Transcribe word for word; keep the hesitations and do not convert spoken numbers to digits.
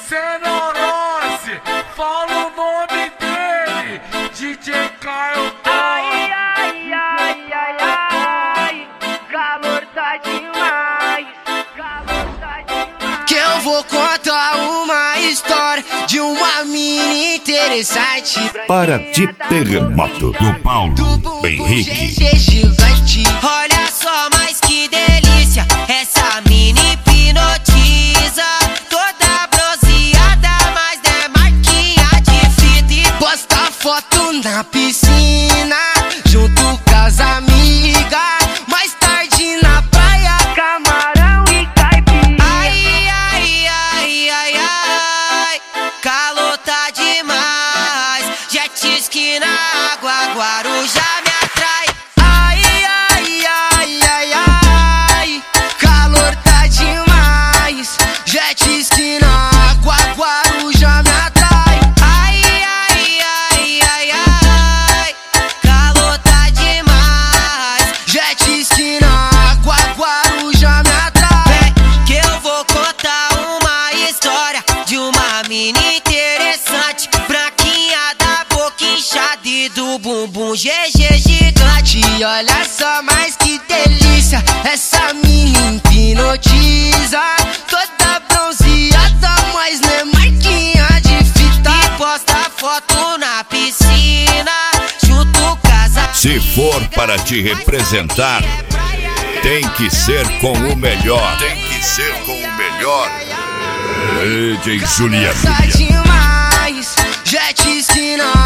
Cenorose, fala o nome dele, D J Caio. Ai, ai, ai, ai, ai, calor tá demais, calor tá demais. Que eu vou contar uma história de uma mina interessante. Para de terremoto do Paulo Do Henrique. G G gigante. Olha só, mas que delícia, essa mina hipnotiza. Toda bronzeada, mas é marquinha de fita. E posta foto na piscina, junto com as amigas. Mais tarde na praia, Camarão e caipira. ai, ai, ai, ai, ai, calor tá demais. Jet ski na água, Guarujá me atrai. Ai, ai, ai, ai, ai, calor tá demais. Jet ski na água, Guarujá me atrai. Ai, ai, ai, ai, ai, calor tá demais. Jet ski na água, Guarujá me atrai. Vem que eu vou contar uma história de uma mina interessante, branquinha da boca inchada e do bumbum G G gigante. E olha só, mais que delícia, essa mina hipnotiza. Toda bronzeada, mas não é marquinha de fita. E posta foto na piscina, junto com as amigas. Se for para te representar, tem que ser com o melhor. Tem que ser com o melhor. D J Juliano. Tá demais, jet ski na